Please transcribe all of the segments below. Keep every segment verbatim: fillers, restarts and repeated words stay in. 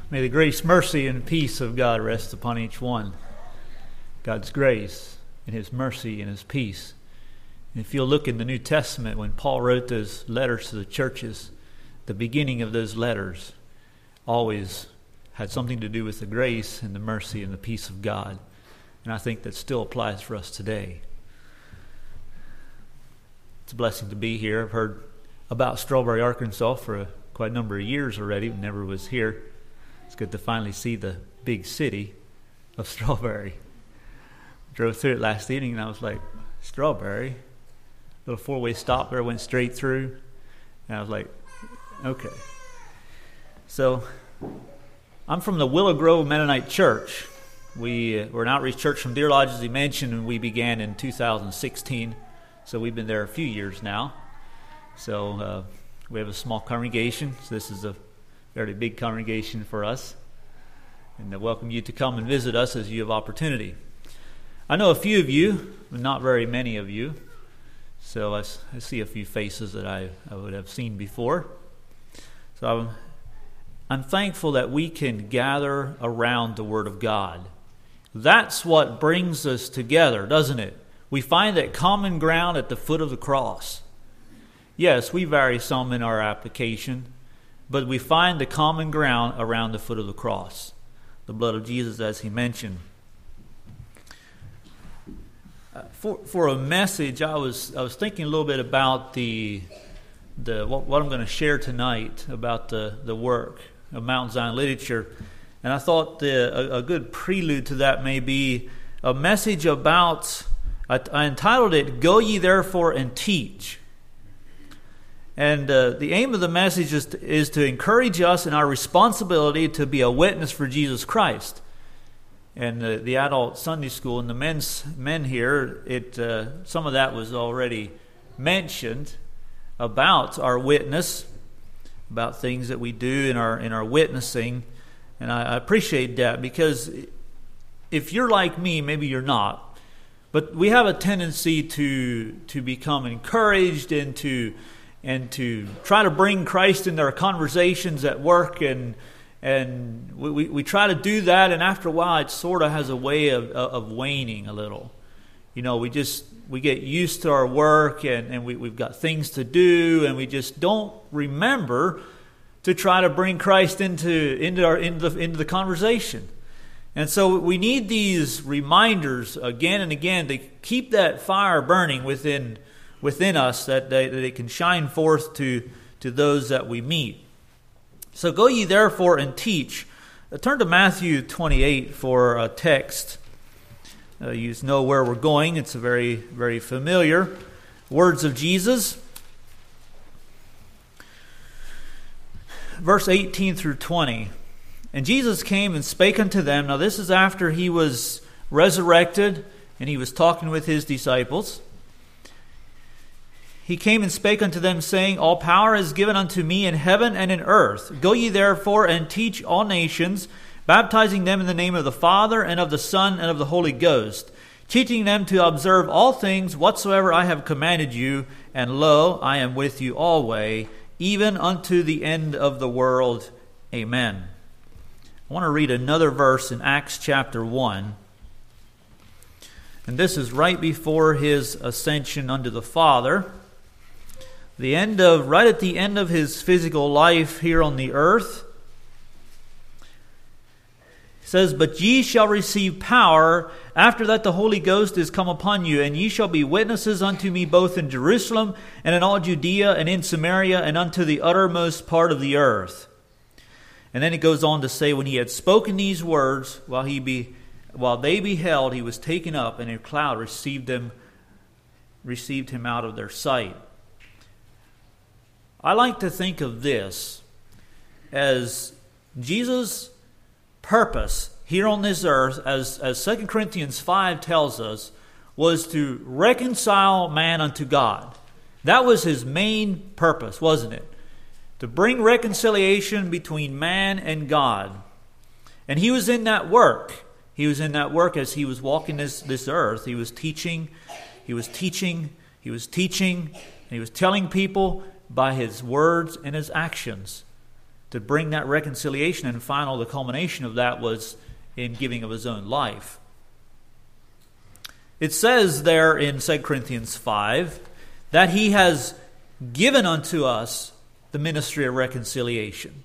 May the grace, mercy, and peace of God rest upon each one. God's grace and His mercy and His peace. And if you'll look in the New Testament, when Paul wrote those letters to the churches, the beginning of those letters always had something to do with the grace and the mercy and the peace of God. And I think that still applies for us today. It's a blessing to be here. I've heard about Strawberry, Arkansas for a, quite a number of years already. Never was here. It's good to finally see the big city of Strawberry. Drove through it last evening and I was like, Strawberry? Little four-way stop there, went straight through. And I was like, okay. So, I'm from the Willow Grove Mennonite Church. We, uh, we're an outreach church from Deer Lodge, as he mentioned, and we began in two thousand sixteen. So we've been there a few years now. So uh, we have a small congregation. So this is a very big congregation for us. And I welcome you to come and visit us as you have opportunity. I know a few of you, but not very many of you. So I, I see a few faces that I, I would have seen before. So I'm, I'm thankful that we can gather around the Word of God. That's what brings us together, doesn't it? We find that common ground at the foot of the cross. Yes, we vary some in our application, but we find the common ground around the foot of the cross. The blood of Jesus, as he mentioned. Uh, for for a message, I was I was thinking a little bit about the the what, what I'm going to share tonight about the, the work of Mount Zion Literature, and I thought the, a, a good prelude to that may be a message about. I, I entitled it "Go Ye Therefore and Teach." And uh, the aim of the message is to, is to encourage us in our responsibility to be a witness for Jesus Christ. And uh, the adult Sunday school and the men's men here, it uh, some of that was already mentioned about our witness, about things that we do in our in our witnessing, and I, I appreciate that, because if you're like me, maybe you're not, but we have a tendency to to become encouraged and to. and to try to bring Christ into our conversations at work, and and we, we, we try to do that, and after a while it sort of has a way of, of waning a little. You know, we just, we get used to our work, and, and we, we've got things to do, and we just don't remember to try to bring Christ into into our into the, into the conversation. And so we need these reminders again and again to keep that fire burning within within us, that they, that it can shine forth to, to those that we meet. So go ye therefore and teach. Uh, turn to Matthew twenty-eight for a text. Uh, you know where we're going. It's a very, very familiar words of Jesus. Verse eighteen through twenty. And Jesus came and spake unto them. Now this is after he was resurrected and he was talking with his disciples. He came and spake unto them, saying, All power is given unto me in heaven and in earth. Go ye therefore and teach all nations, baptizing them in the name of the Father and of the Son and of the Holy Ghost, teaching them to observe all things whatsoever I have commanded you. And lo, I am with you always, even unto the end of the world. Amen. I want to read another verse in Acts chapter one. And this is right before his ascension unto the Father. The end of, right at the end of his physical life here on the earth. It says, But ye shall receive power after that the Holy Ghost is come upon you, and ye shall be witnesses unto me both in Jerusalem and in all Judea and in Samaria and unto the uttermost part of the earth. And then it goes on to say, when he had spoken these words, while he be, while they beheld, he was taken up, and a cloud received him, received him out of their sight. I like to think of this as Jesus' purpose here on this earth, as, as Second Corinthians five tells us, was to reconcile man unto God. That was his main purpose, wasn't it? To bring reconciliation between man and God. And he was in that work. He was in that work as he was walking this, this earth. He was teaching, he was teaching, he was teaching, and he was telling people by his words and his actions to bring that reconciliation, and final, the culmination of that was in giving of his own life. It says there in Second Corinthians five that he has given unto us the ministry of reconciliation.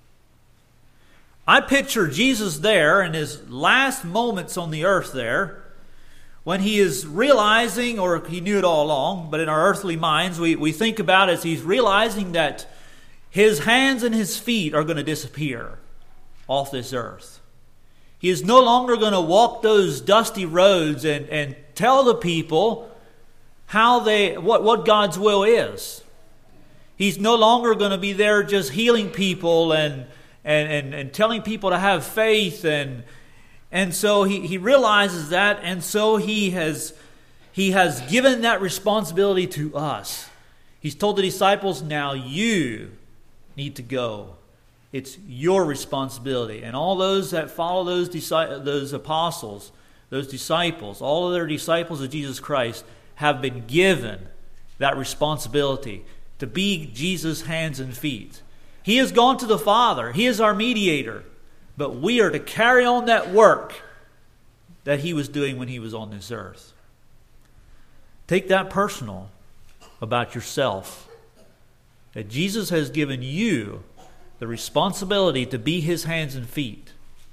I picture Jesus there in his last moments on the earth there, when he is realizing, or he knew it all along, but in our earthly minds we, we think about it as he's realizing that his hands and his feet are going to disappear off this earth. He is no longer going to walk those dusty roads and, and tell the people how they what, what God's will is. He's no longer going to be there just healing people and and, and, and telling people to have faith, and and so he, he realizes that, and so he has he has given that responsibility to us. He's told the disciples, now you need to go. It's your responsibility. And all those that follow those those apostles, those disciples, all of their disciples of Jesus Christ have been given that responsibility to be Jesus' hands and feet. He has gone to the Father. He is our mediator. But we are to carry on that work that he was doing when he was on this earth. Take that personal about yourself. That Jesus has given you the responsibility to be his hands and feet.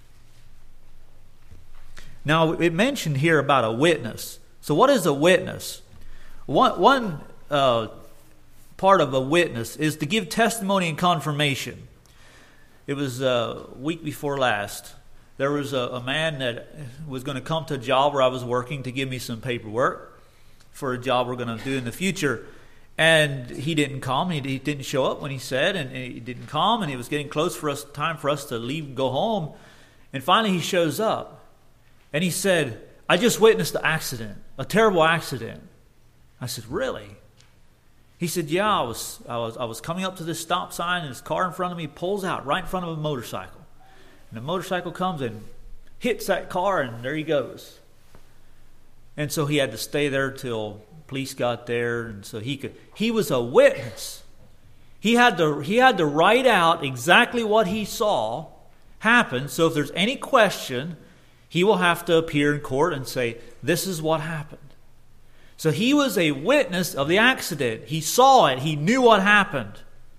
Now, it mentioned here about a witness. So what is a witness? One, one uh, part of a witness is to give testimony and confirmation. It was a week before last. There was a, a man that was going to come to a job where I was working to give me some paperwork for a job we're going to do in the future. And he didn't come. He, he didn't show up when he said, and he didn't come. And it was getting close for us, time for us to leave and go home. And finally he shows up. And he said, I just witnessed an accident, a terrible accident. I said, really? He said, yeah, I was, I was, I was coming up to this stop sign, and this car in front of me pulls out right in front of a motorcycle. And the motorcycle comes and hits that car, and there he goes. And so he had to stay there till police got there, and so he could. He was a witness. He had to. He had to write out exactly what he saw happen. So if there's any question, he will have to appear in court and say, "This is what happened." So he was a witness of the accident. He saw it. He knew what happened.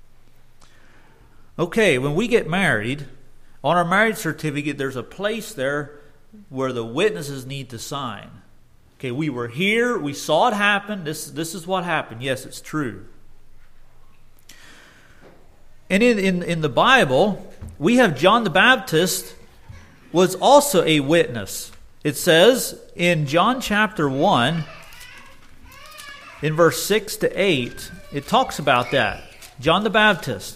Okay, when we get married, on our marriage certificate, there's a place there where the witnesses need to sign. Okay, we were here. We saw it happen. This, this is what happened. Yes, it's true. And in, in, in the Bible, we have John the Baptist was also a witness. It says in John chapter one, in verse six to eight, it talks about that. John the Baptist.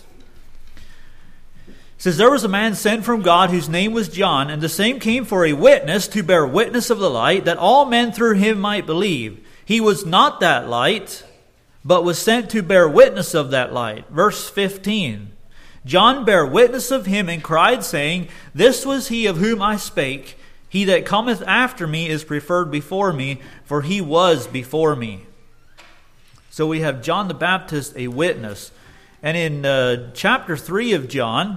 It says, there was a man sent from God whose name was John, and the same came for a witness to bear witness of the light, that all men through him might believe. He was not that light, but was sent to bear witness of that light. Verse fifteen. John bare witness of him and cried, saying, this was he of whom I spake. He that cometh after me is preferred before me, for he was before me. So we have John the Baptist, a witness. And in uh, chapter three of John,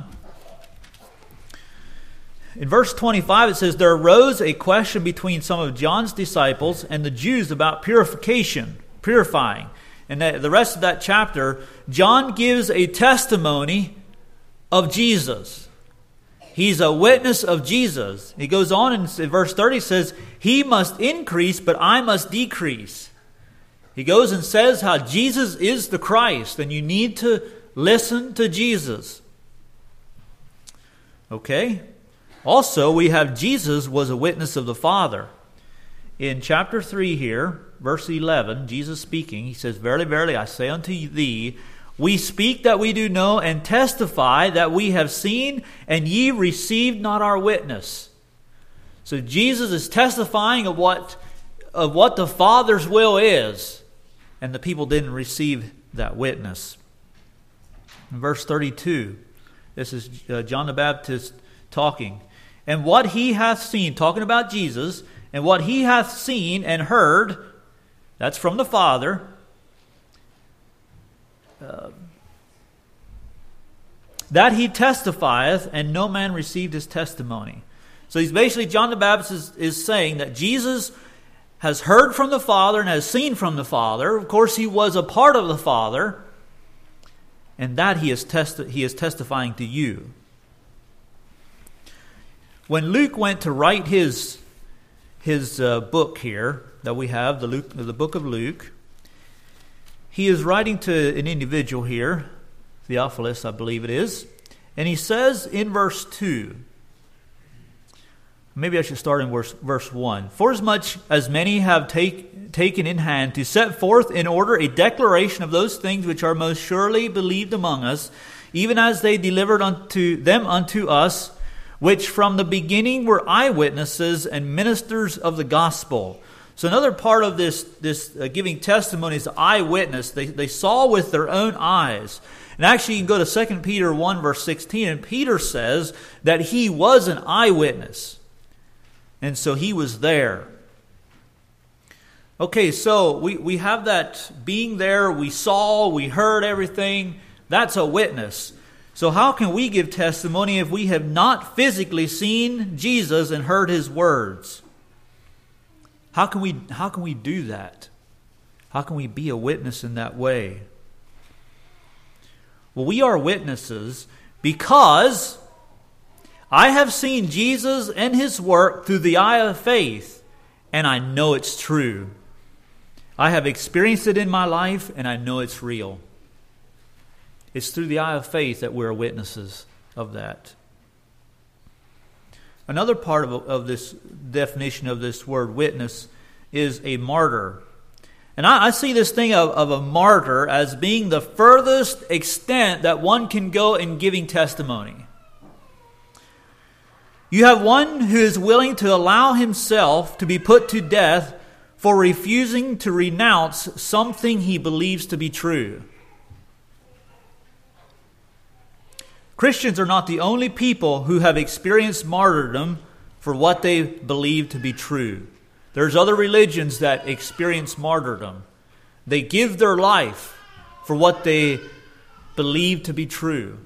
in verse twenty-five, it says, there arose a question between some of John's disciples and the Jews about purification, purifying. And that, the rest of that chapter, John gives a testimony of Jesus. He's a witness of Jesus. He goes on in verse thirty, says, he must increase, but I must decrease. He goes and says how Jesus is the Christ, and you need to listen to Jesus. Okay? Also, we have Jesus was a witness of the Father. In chapter three here, verse eleven, Jesus speaking, he says, verily, verily, I say unto thee, we speak that we do know, and testify that we have seen, and ye received not our witness. So Jesus is testifying of what, of what the Father's will is, and the people didn't receive that witness. In verse thirty-two, this is uh, John the Baptist talking. And what he hath seen, talking about Jesus, and what he hath seen and heard, that's from the Father. Uh, that he testifieth, and no man received his testimony. So he's basically, John the Baptist is, is saying that Jesus has heard from the Father and has seen from the Father. Of course, he was a part of the Father, and that he is, testi- he is testifying to you. When Luke went to write his, his uh, book here that we have, the, Luke, the book of Luke, he is writing to an individual here, Theophilus, I believe it is, and he says in verse two, maybe I should start in verse, verse one. Forasmuch as many have take, taken in hand to set forth in order a declaration of those things which are most surely believed among us, even as they delivered unto them unto us, which from the beginning were eyewitnesses and ministers of the gospel. So another part of this, this uh, giving testimony is eyewitness. They, they saw with their own eyes. And actually you can go to Second Peter one verse sixteen, and Peter says that he was an eyewitness. And so he was there. Okay, so we, we have that being there, we saw, we heard everything. That's a witness. So how can we give testimony if we have not physically seen Jesus and heard his words? How can we, how can we do that? How can we be a witness in that way? Well, we are witnesses because I have seen Jesus and his work through the eye of faith, and I know it's true. I have experienced it in my life, and I know it's real. It's through the eye of faith that we're witnesses of that. Another part of, of this definition of this word witness is a martyr. And I, I see this thing of, of a martyr as being the furthest extent that one can go in giving testimony. You have one who is willing to allow himself to be put to death for refusing to renounce something he believes to be true. Christians are not the only people who have experienced martyrdom for what they believe to be true. There's other religions that experience martyrdom. They give their life for what they believe to be true.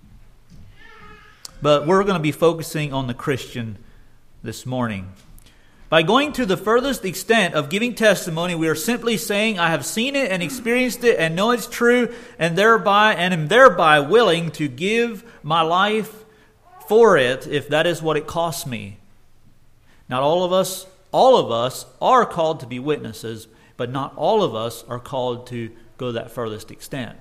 But we're going to be focusing on the Christian this morning. By going to the furthest extent of giving testimony, we are simply saying, I have seen it and experienced it and know it's true, and thereby and am thereby willing to give my life for it if that is what it costs me. Not all of us, all of us are called to be witnesses, but not all of us are called to go that furthest extent.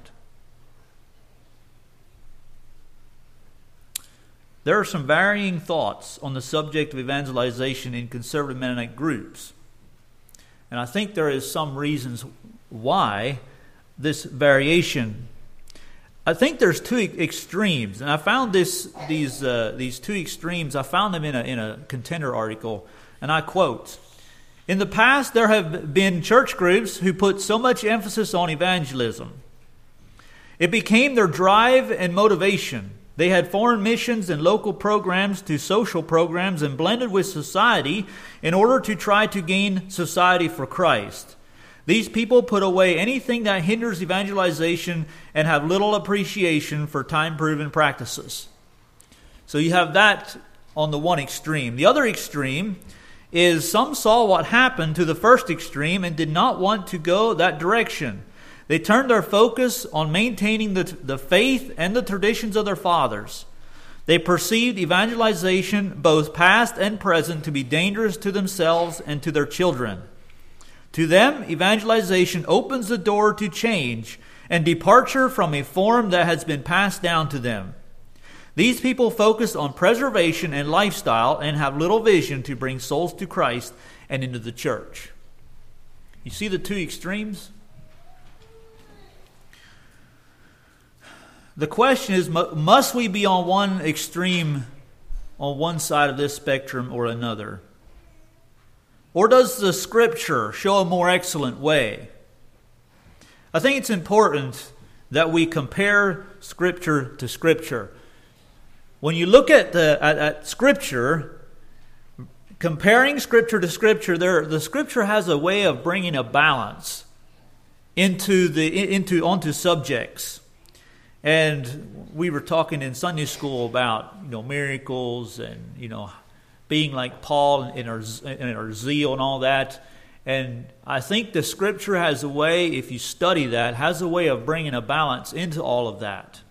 There are some varying thoughts on the subject of evangelization in conservative Mennonite groups. And I think there is some reasons why this variation. I think there's two extremes. And I found this these uh, these two extremes, I found them in a in a Contender article. And I quote, "In the past there have been church groups who put so much emphasis on evangelism. It became their drive and motivation. They had foreign missions and local programs to social programs and blended with society in order to try to gain society for Christ. These people put away anything that hinders evangelization and have little appreciation for time-proven practices." So you have that on the one extreme. The other extreme is some saw what happened to the first extreme and did not want to go that direction. They turned their focus on maintaining the, the faith and the traditions of their fathers. They perceived evangelization, both past and present, to be dangerous to themselves and to their children. To them, evangelization opens the door to change and departure from a form that has been passed down to them. These people focus on preservation and lifestyle and have little vision to bring souls to Christ and into the church. You see the two extremes? The question is, must we be on one extreme, on one side of this spectrum or another? Or does the Scripture show a more excellent way? I think it's important that we compare Scripture to Scripture. When you look at the at, at Scripture, comparing Scripture to Scripture, there the Scripture has a way of bringing a balance into the into onto subjects. And we were talking in Sunday school about, you know, miracles and, you know, being like Paul in our, in our zeal and all that. And I think the Scripture has a way, if you study that, has a way of bringing a balance into all of that.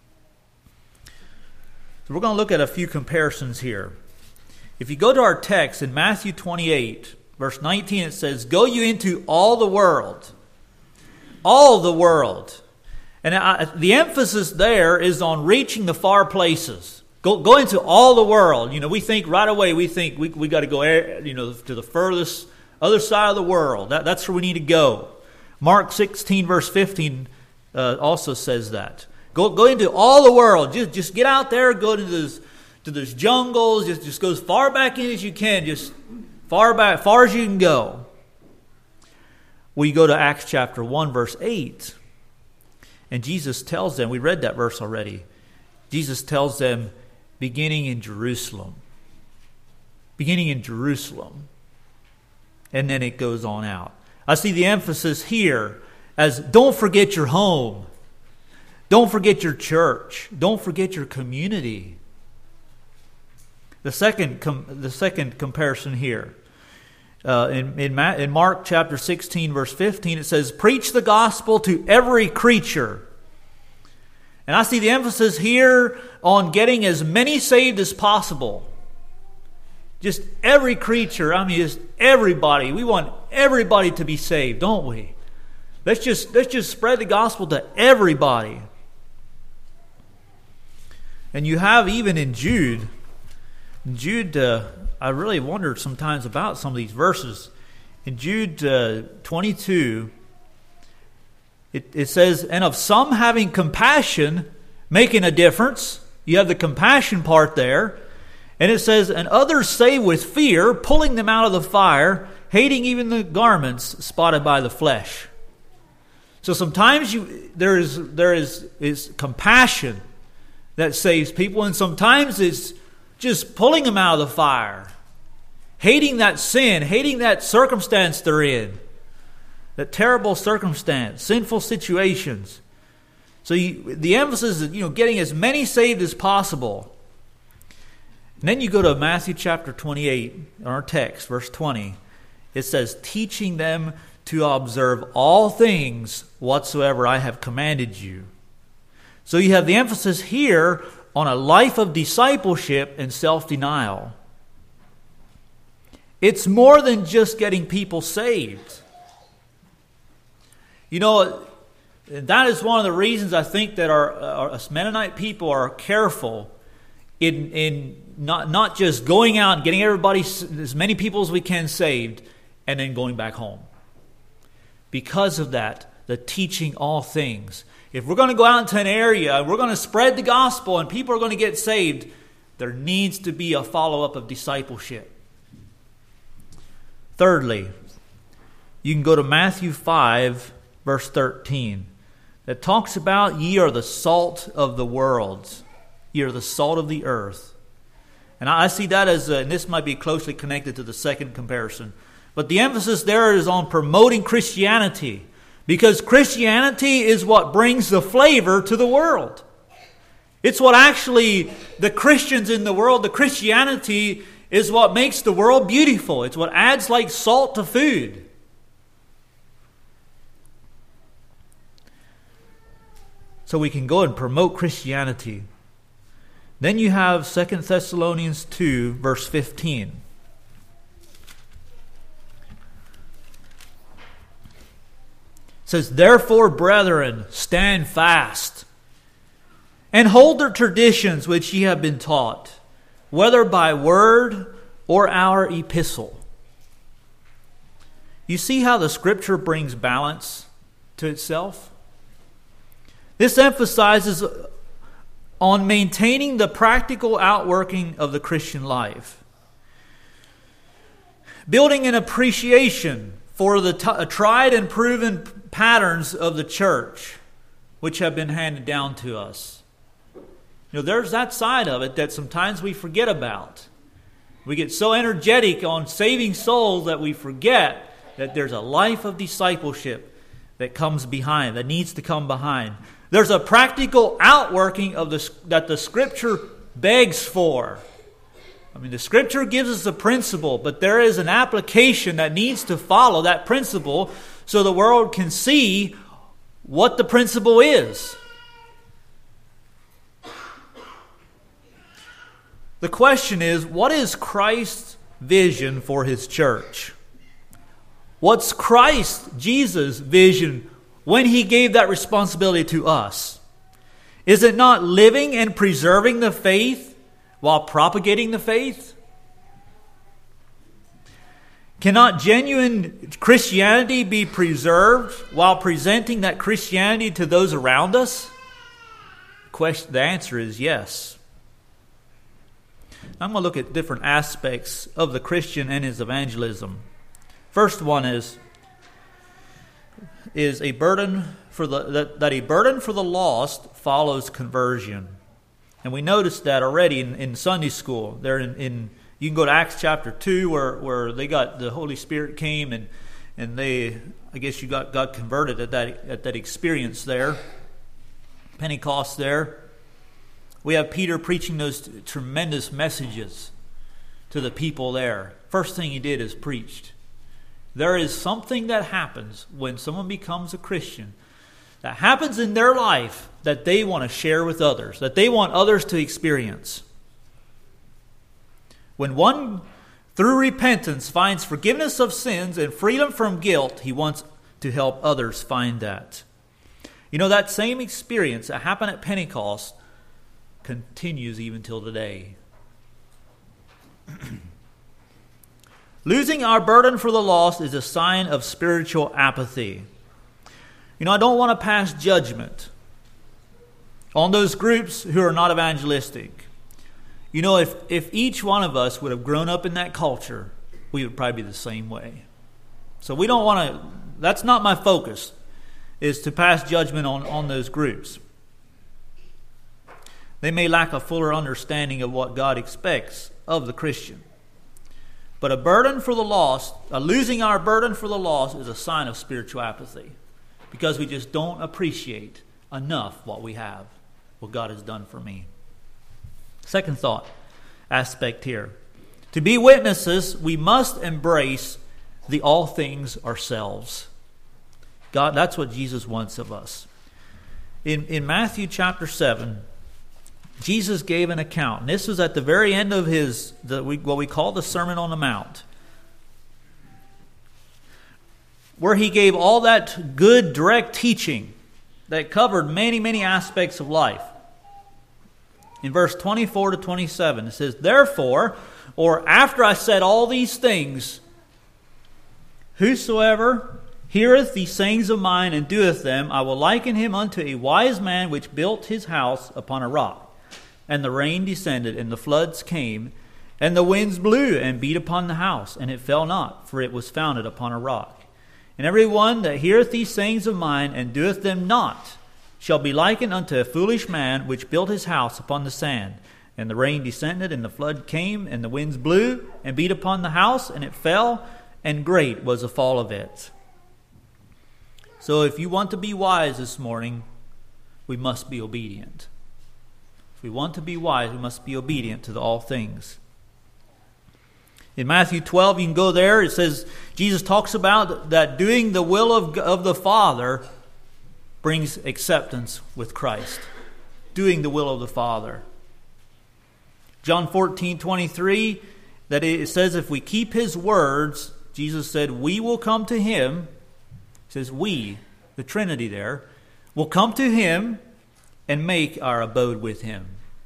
So we're going to look at a few comparisons here. If you go to our text in Matthew twenty-eight, verse nineteen, it says, "Go you into all the world." All the world. And I, the emphasis there is on reaching the far places. Go, go into all the world. You know, we think right away, we think we we got to go, you know, to the furthest other side of the world. That, that's where we need to go. Mark sixteen, verse fifteen uh, also says that. Go go into all the world. Just just get out there, go to those to those jungles. Just just go as far back in as you can. Just far back, far as you can go. Well, you go to Acts chapter one, verse eight. And Jesus tells them, we read that verse already. Jesus tells them, beginning in Jerusalem. Beginning in Jerusalem. And then it goes on out. I see the emphasis here as don't forget your home. Don't forget your church. Don't forget your community. The second, com- the second comparison here. Uh, in, in, Ma- in Mark chapter sixteen, verse fifteen, it says, "Preach the gospel to every creature." And I see the emphasis here on getting as many saved as possible. Just every creature, I mean, just everybody. We want everybody to be saved, don't we? Let's just, let's just spread the gospel to everybody. And you have even in Jude, Jude, uh, I really wondered sometimes about some of these verses. In Jude uh, twenty-two, it, it says, "And of some having compassion, making a difference." You have the compassion part there. And it says, "And others save with fear, pulling them out of the fire, hating even the garments spotted by the flesh." So sometimes you there is there is, is compassion that saves people, and sometimes it's just pulling them out of the fire. Hating that sin, hating that circumstance they're in. That terrible circumstance, sinful situations. So you, the emphasis is, you know, getting as many saved as possible. And then you go to Matthew chapter twenty-eight, in our text, verse twenty. It says, "Teaching them to observe all things whatsoever I have commanded you." So you have the emphasis here on a life of discipleship and self-denial. It's more than just getting people saved. You know, that is one of the reasons I think that our, our us Mennonite people are careful in in not not just going out and getting everybody, as many people as we can, saved, and then going back home. Because of that, the teaching all things. If we're going to go out into an area, we're going to spread the gospel, and people are going to get saved, there needs to be a follow-up of discipleship. Thirdly, you can go to Matthew five, verse thirteen, that talks about, "Ye are the salt of the world. Ye are the salt of the earth." And I see that as, a, and this might be closely connected to the second comparison, but the emphasis there is on promoting Christianity, because Christianity is what brings the flavor to the world. It's what actually the Christians in the world, the Christianity is what makes the world beautiful. It's what adds like salt to food. So we can go and promote Christianity. Then you have Second Thessalonians two, verse fifteen. It says, "Therefore, brethren, stand fast, and hold the traditions which ye have been taught, whether by word or our epistle." You see how the Scripture brings balance to itself? This emphasizes on maintaining the practical outworking of the Christian life. Building an appreciation for the t- tried and proven patterns of the church which have been handed down to us. You know, there's that side of it that sometimes we forget about. We get so energetic on saving souls that we forget that there's a life of discipleship that comes behind, that needs to come behind. There's a practical outworking of the, that the Scripture begs for. I mean, the Scripture gives us a principle, but there is an application that needs to follow that principle so the world can see what the principle is. The question is, what is Christ's vision for His church? What's Christ, Jesus' vision when He gave that responsibility to us? Is it not living and preserving the faith while propagating the faith? Cannot genuine Christianity be preserved while presenting that Christianity to those around us? Question, the answer is yes. I'm going to look at different aspects of the Christian and his evangelism. First one is, is a burden for the that, that a burden for the lost follows conversion. And we noticed that already in, in Sunday school. There in, in you can go to Acts chapter two where, where they got the Holy Spirit came and and they I guess you got, got converted at that at that experience there. Pentecost there. We have Peter preaching those tremendous messages to the people there. First thing he did is preached. There is something that happens when someone becomes a Christian that happens in their life that they want to share with others, that they want others to experience. When one, through repentance, finds forgiveness of sins and freedom from guilt, he wants to help others find that. You know, that same experience that happened at Pentecost continues even till today. Losing our burden for the lost is a sign of spiritual apathy. You know, I don't want to pass judgment on those groups who are not evangelistic. You know, if, if each one of us would have grown up in that culture, we would probably be the same way. So we don't want to, that's not my focus, is to pass judgment on, on those groups. They may lack a fuller understanding of what God expects of the Christian. But a burden for the lost, a losing our burden for the lost is a sign of spiritual apathy. Because we just don't appreciate enough what we have, what God has done for me. Second thought, aspect here. To be witnesses, we must embrace the all things ourselves. God, that's what Jesus wants of us. In, in Matthew chapter seven, Jesus gave an account. And this was at the very end of his, the, what we call the Sermon on the Mount, where he gave all that good, direct teaching that covered many, many aspects of life. In verse twenty-four to twenty-seven, it says, "Therefore, or after I said all these things, whosoever heareth these sayings of mine and doeth them, I will liken him unto a wise man which built his house upon a rock. And the rain descended, and the floods came, and the winds blew and beat upon the house, and it fell not, for it was founded upon a rock. And every one that heareth these sayings of mine and doeth them not shall be likened unto a foolish man which built his house upon the sand. And the rain descended, and the flood came, and the winds blew and beat upon the house, and it fell, and great was the fall of it." So if you want to be wise this morning, we must be obedient. If we want to be wise, we must be obedient to the all things. In Matthew twelve, you can go there. It says, Jesus talks about that doing the will of, of the Father brings acceptance with Christ. Doing the will of the Father. John fourteen twenty-three, that it says if we keep His words, Jesus said, we will come to Him. It says we, the Trinity there, will come to Him and make our abode with Him.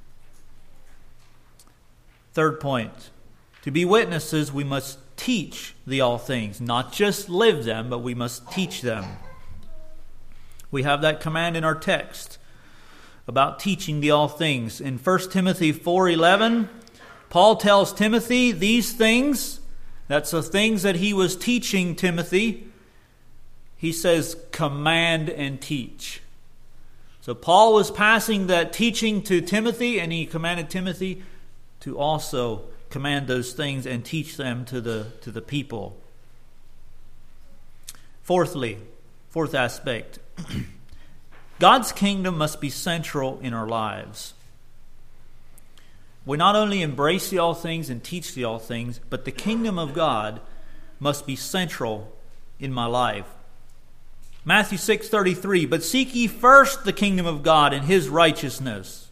Third point. To be witnesses, we must teach the all things. Not just live them, but we must teach them. We have that command in our text about teaching the all things. In First Timothy four eleven, Paul tells Timothy these things. That's the things that he was teaching Timothy. He says, command and teach. So Paul was passing that teaching to Timothy, and he commanded Timothy to also command those things and teach them to the to the people. Fourthly, fourth aspect, God's kingdom must be central in our lives. We not only embrace the all things and teach the all things, but the kingdom of God must be central in my life. Matthew six thirty-three, but seek ye first the kingdom of God and His righteousness.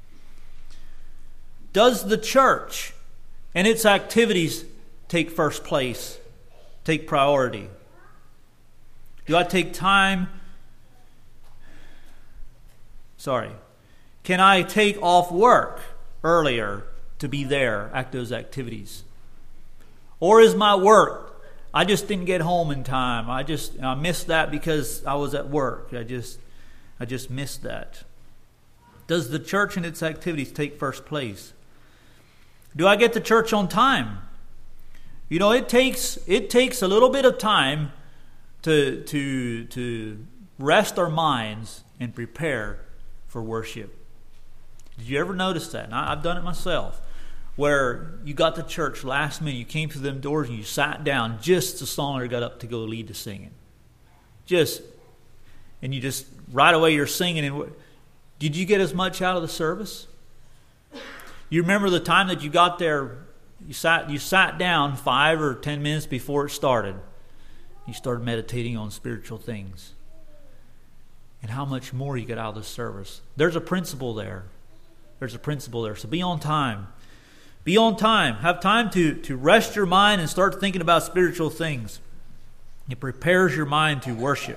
Does the church and its activities take first place, take priority? Do I take time? Sorry. Can I take off work earlier to be there at those activities? Or is my work, I just didn't get home in time. I just I missed that because I was at work. I just I just missed that. Does the church and its activities take first place? Do I get to church on time? You know, it takes it takes a little bit of time to to to rest our minds and prepare for worship. Did you ever notice that? And I, I've done it myself. Where you got to church last minute, you came through them doors and you sat down just as the songwriter got up to go lead the singing. Just, and you just, right away you're singing. And did you get as much out of the service? You remember the time that you got there, you sat, you sat down five or ten minutes before it started. You started meditating on spiritual things. And how much more you got out of the service. There's a principle there. There's a principle there. So be on time. Be on time. Have time to, to rest your mind and start thinking about spiritual things. It prepares your mind to worship.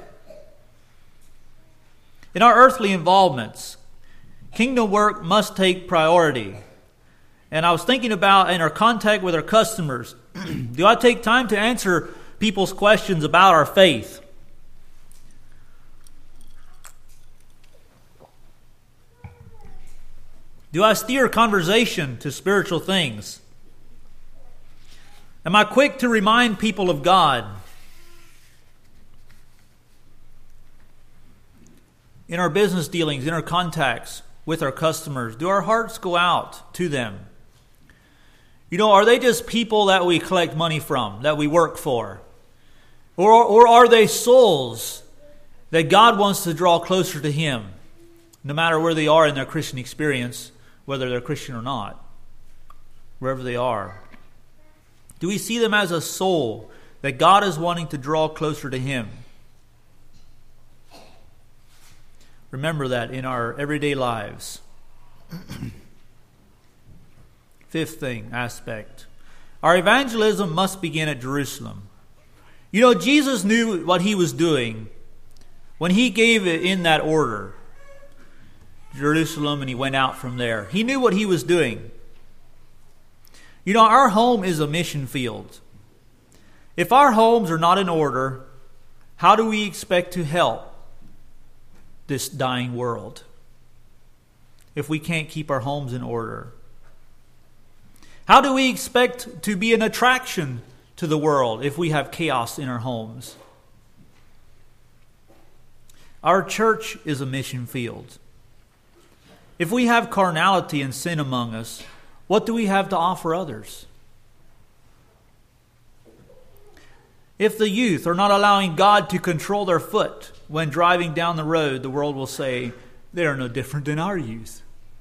In our earthly involvements, kingdom work must take priority. And I was thinking about in our contact with our customers, do I take time to answer people's questions about our faith? Do I steer conversation to spiritual things? Am I quick to remind people of God? In our business dealings, in our contacts with our customers, do our hearts go out to them? You know, are they just people that we collect money from, that we work for? Or, or are they souls that God wants to draw closer to Him, no matter where they are in their Christian experience, whether they're Christian or not, wherever they are? Do we see them as a soul that God is wanting to draw closer to Him? Remember that in our everyday lives. Fifth thing, aspect. Our evangelism must begin at Jerusalem. You know, Jesus knew what He was doing when He gave it in that order. Jerusalem, and He went out from there. He knew what He was doing. You know, our home is a mission field. If our homes are not in order, how do we expect to help this dying world if we can't keep our homes in order? How do we expect to be an attraction to the world if we have chaos in our homes? Our church is a mission field. If we have carnality and sin among us, what do we have to offer others? If the youth are not allowing God to control their foot when driving down the road, the world will say, they are no different than our youth.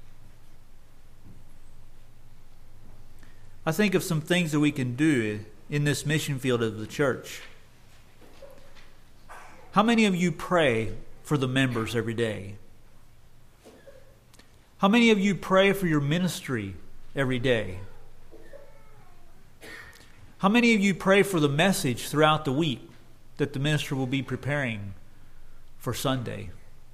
I think of some things that we can do in this mission field of the church. How many of you pray for the members every day? How many of you pray for your ministry every day? How many of you pray for the message throughout the week that the minister will be preparing for Sunday?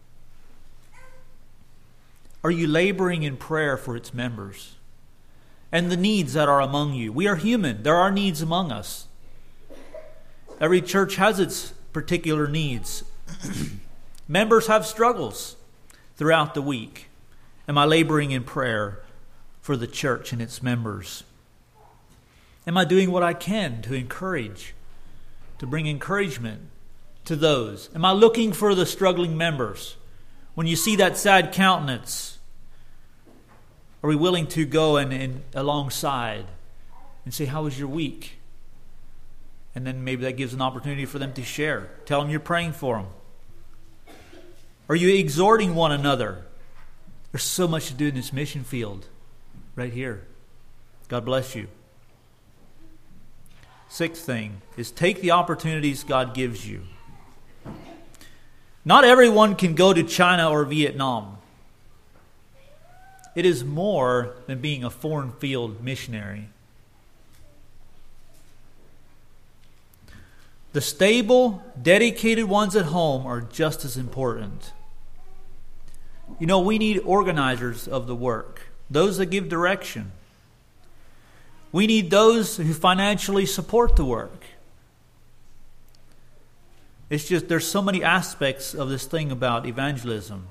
Are you laboring in prayer for its members and the needs that are among you? We are human. There are needs among us. Every church has its particular needs. Members have struggles throughout the week. Am I laboring in prayer for the church and its members? Am I doing what I can to encourage, to bring encouragement to those? Am I looking for the struggling members? When you see that sad countenance, are we willing to go and, and alongside and say, how was your week? And then maybe that gives an opportunity for them to share. Tell them you're praying for them. Are you exhorting one another? There's so much to do in this mission field right here. God bless you. Sixth thing is take the opportunities God gives you. Not everyone can go to China or Vietnam. It is more than being a foreign field missionary. The stable, dedicated ones at home are just as important. You know, we need organizers of the work, those that give direction. We need those who financially support the work. It's just there's so many aspects of this thing about evangelism.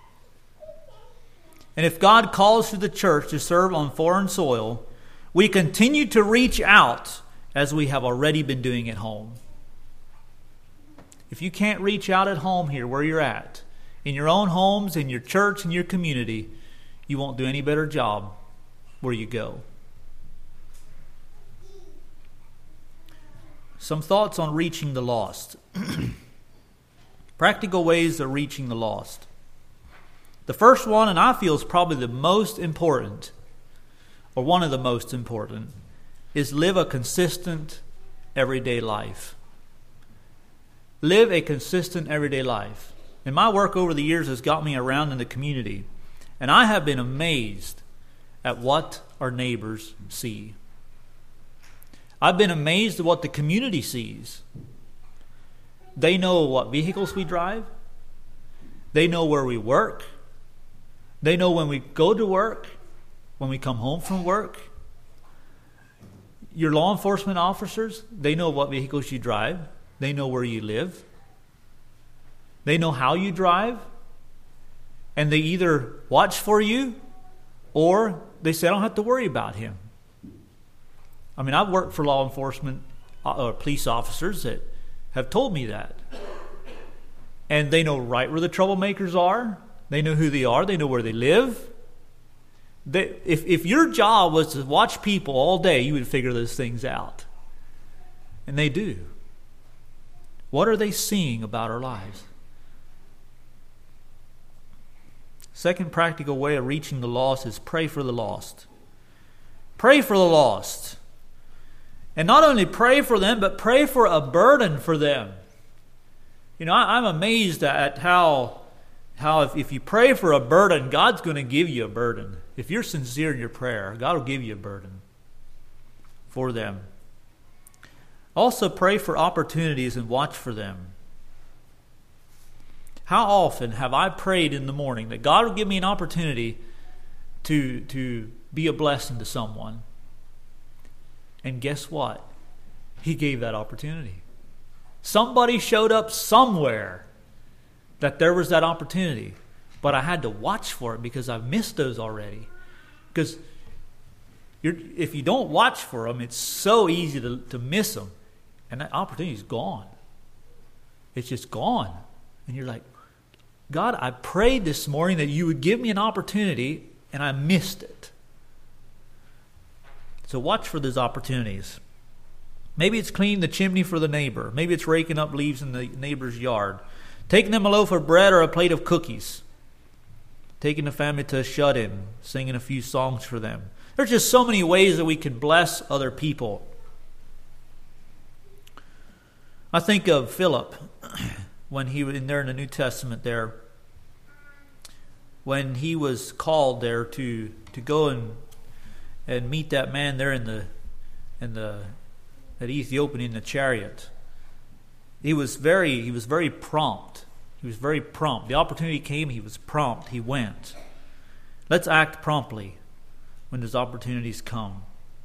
And if God calls to the church to serve on foreign soil, we continue to reach out as we have already been doing at home. If you can't reach out at home here where you're at, in your own homes, in your church, in your community, you won't do any better job where you go. Some thoughts on reaching the lost. Practical ways of reaching the lost. The first one, and I feel is probably the most important, or one of the most important, is live a consistent everyday life. Live a consistent everyday life. And my work over the years has got me around in the community. And I have been amazed at what our neighbors see. I've been amazed at what the community sees. They know what vehicles we drive. They know where we work. They know when we go to work, when we come home from work. Your law enforcement officers, they know what vehicles you drive. They know where you live. They know how you drive. And they either watch for you or they say, I don't have to worry about him. I mean, I've worked for law enforcement or police officers that have told me that. And they know right where the troublemakers are. They know who they are. They know where they live. They, if, if your job was to watch people all day, you would figure those things out. And they do. What are they seeing about our lives? Second practical way of reaching the lost is pray for the lost. Pray for the lost. And not only pray for them, but pray for a burden for them. You know, I, I'm amazed at how, how if, if you pray for a burden, God's going to give you a burden. If you're sincere in your prayer, God will give you a burden for them. Also pray for opportunities and watch for them. How often have I prayed in the morning that God will give me an opportunity to, to be a blessing to someone? And guess what? He gave that opportunity. Somebody showed up somewhere that there was that opportunity. But I had to watch for it because I've missed those already. Because you're, if you don't watch for them, it's so easy to, to miss them. And that opportunity is gone. It's just gone. And you're like, God, I prayed this morning that you would give me an opportunity, and I missed it. So watch for those opportunities. Maybe it's cleaning the chimney for the neighbor. Maybe it's raking up leaves in the neighbor's yard. Taking them a loaf of bread or a plate of cookies. Taking the family to a shut-in. Singing a few songs for them. There's just so many ways that we can bless other people. I think of Philip when he was in there in the New Testament there. When he was called there to, to go and and meet that man there in the in the that Ethiopian in the chariot. He was very he was very prompt. He was very prompt. The opportunity came, he was prompt. He went. Let's act promptly when those opportunities come.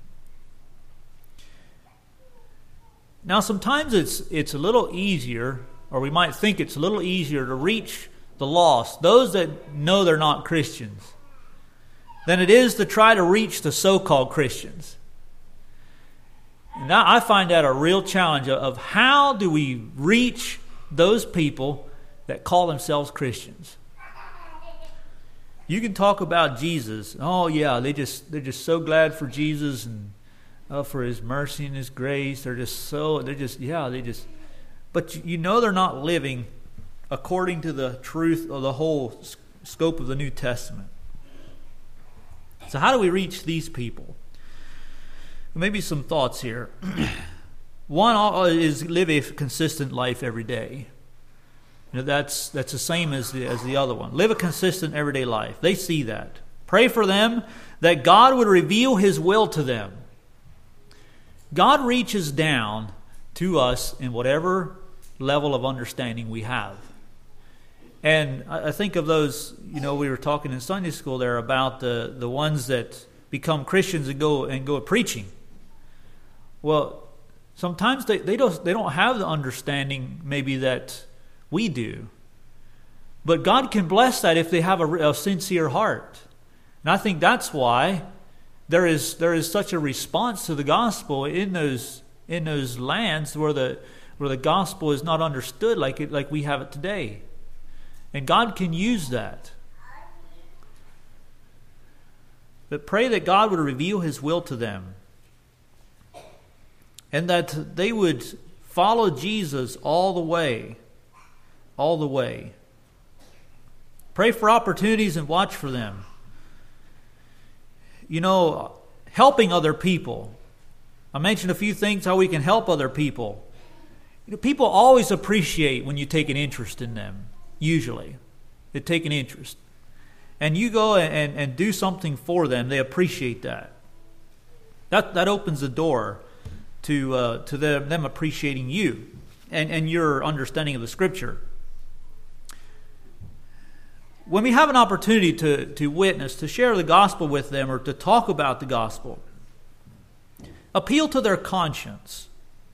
Now sometimes it's it's a little easier, or we might think it's a little easier to reach the lost, those that know they're not Christians, than it is to try to reach the so-called Christians. And I find that a real challenge of how do we reach those people that call themselves Christians. You can talk about Jesus. Oh yeah, they just they're just so glad for Jesus and oh, for His mercy and His grace. They're just so they're just yeah they just. But you know they're not living according to the truth of the whole scope of the New Testament. So how do we reach these people? Maybe some thoughts here. One is live a consistent life every day. You know, that's that's the same as the, as the other one. Live a consistent everyday life. They see that. Pray for them that God would reveal His will to them. God reaches down to us in whatever level of understanding we have. And I think of those, you know, we were talking in Sunday school there about the, the ones that become Christians and go and go preaching. Well, sometimes they, they don't they don't have the understanding maybe that we do. But God can bless that if they have a, a sincere heart. And I think that's why there is there is such a response to the gospel in those in those lands where the where the gospel is not understood like it like we have it today. And God can use that. But pray that God would reveal His will to them. And that they would follow Jesus all the way. All the way. Pray for opportunities and watch for them. You know, helping other people. I mentioned a few things how we can help other people. You know, people always appreciate when you take an interest in them. Usually, they take an interest. And you go and, and do something for them, they appreciate that. That that opens the door to uh, to them, them appreciating you and, and your understanding of the Scripture. When we have an opportunity to, to witness, to share the gospel with them or to talk about the gospel, appeal to their conscience.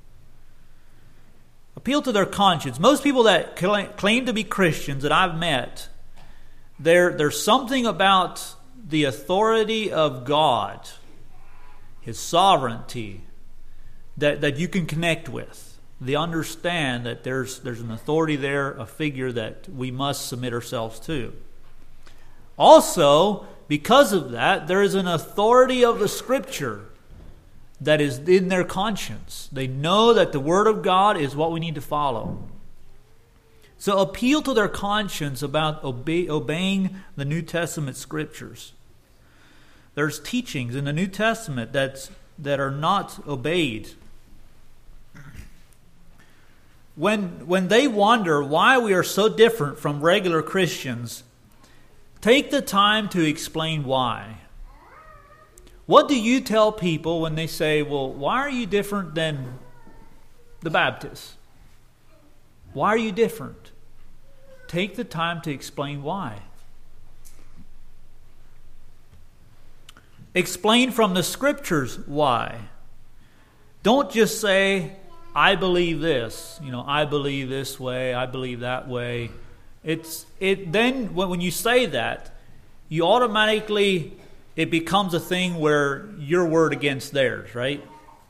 Appeal to their conscience. Most people that claim to be Christians that I've met, there, there's something about the authority of God, His sovereignty, that, that you can connect with. They understand that there's, there's an authority there, a figure that we must submit ourselves to. Also, because of that, there is an authority of the Scripture that is in their conscience. They know that the Word of God is what we need to follow. So appeal to their conscience about obey, obeying the New Testament Scriptures. There's teachings in the New Testament that's, that are not obeyed. When, when they wonder why we are so different from regular Christians, take the time to explain why. What do you tell people when they say, well, why are you different than the Baptists? Why are you different? Take the time to explain why. Explain from the Scriptures why. Don't just say, I believe this. You know, I believe this way, I believe that way. It's it. Then when you say that, you automatically, it becomes a thing where your word against theirs, right?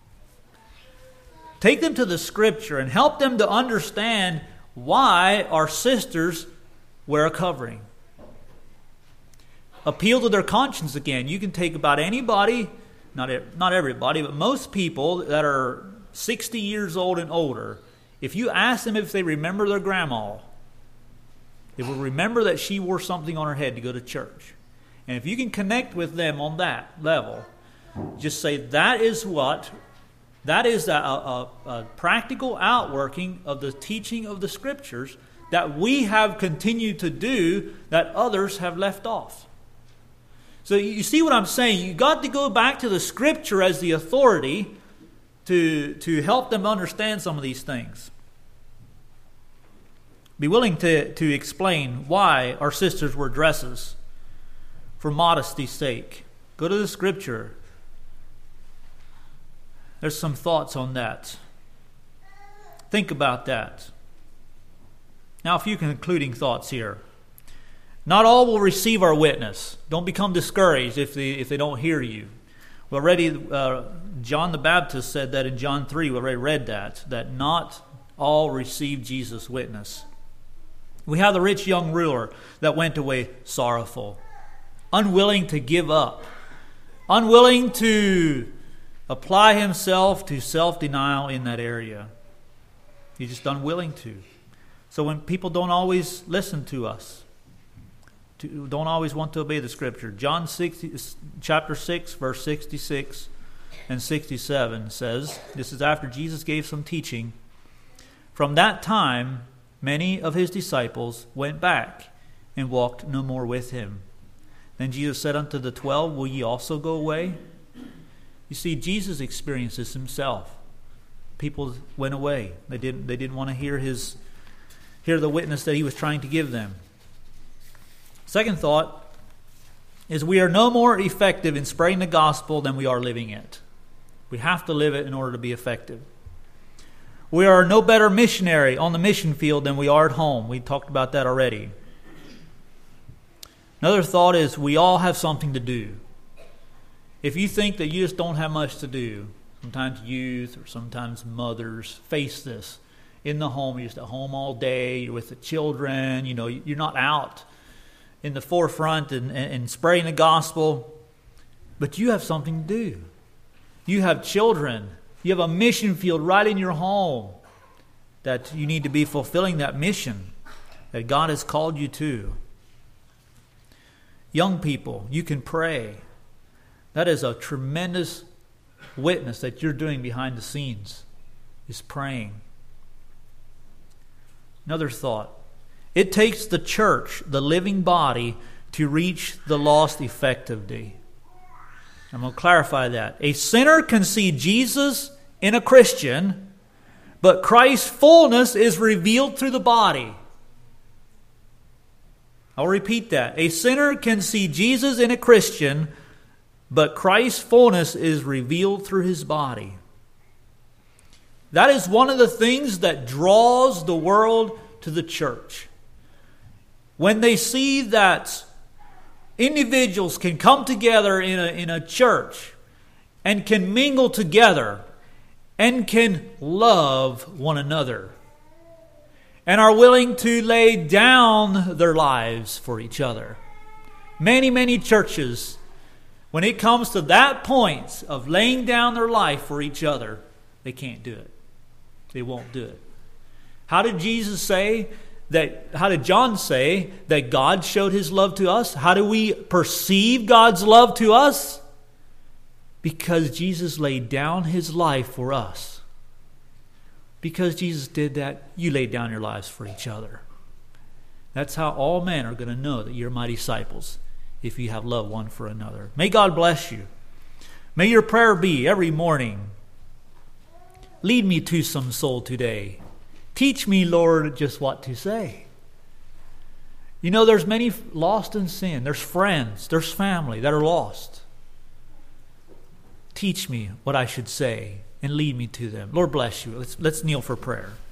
Take them to the Scripture and help them to understand why our sisters wear a covering. Appeal to their conscience again. You can take about anybody, not not everybody, but most people that are sixty years old and older. If you ask them if they remember their grandma, they will remember that she wore something on her head to go to church. And if you can connect with them on that level, just say that is what, that is a, a, a practical outworking of the teaching of the Scriptures that we have continued to do that others have left off. So you see what I'm saying? You got to go back to the Scripture as the authority to, to help them understand some of these things. Be willing to, to explain why our sisters wear dresses for modesty's sake. Go to the Scripture. There's some thoughts on that. Think about that. Now, a few concluding thoughts here. Not all will receive our witness. Don't become discouraged if they if they don't hear you. We already, uh, John the Baptist said that in John three. We already read that, that not all received Jesus' witness. We have the rich young ruler that went away sorrowful, unwilling to give up, unwilling to apply himself to self-denial in that area. He's just unwilling to. So when people don't always listen to us, to, don't always want to obey the Scripture, John sixty, chapter six, verse sixty-six and sixty-seven says, this is after Jesus gave some teaching, "From that time many of his disciples went back and walked no more with him. Then Jesus said unto the twelve, Will ye also go away?" You see, Jesus experienced this himself. People went away. They didn't, they didn't want to hear his hear the witness that he was trying to give them. Second thought is we are no more effective in spreading the gospel than we are living it. We have to live it in order to be effective. We are no better missionary on the mission field than we are at home. We talked about that already. Another thought is we all have something to do. If you think that you just don't have much to do, sometimes youth or sometimes mothers face this. In the home, you're just at home all day, you're with the children, you know, you're not out in the forefront and, and, and spreading the gospel, but you have something to do. You have children. You have a mission field right in your home that you need to be fulfilling that mission that God has called you to. Young people, you can pray. That is a tremendous witness that you're doing behind the scenes, is praying. Another thought. It takes the church, the living body, to reach the lost effectively. I'm going to clarify that. A sinner can see Jesus in a Christian, but Christ's fullness is revealed through the body. I'll repeat that. A sinner can see Jesus in a Christian, but Christ's fullness is revealed through his body. That is one of the things that draws the world to the church. When they see that individuals can come together in a, in a church and can mingle together and can love one another and are willing to lay down their lives for each other. Many, many churches, when it comes to that point of laying down their life for each other, they can't do it. They won't do it. How did Jesus say that, how did John say that God showed his love to us? How do we perceive God's love to us? Because Jesus laid down his life for us. Because Jesus did that, you laid down your lives for each other. That's how all men are going to know that you're my disciples, if you have love one for another. May God bless you. May your prayer be every morning, lead me to some soul today. Teach me, Lord, just what to say. You know, there's many lost in sin. There's friends, there's family that are lost. Teach me what I should say and lead me to them. Lord bless you. Let's, let's kneel for prayer.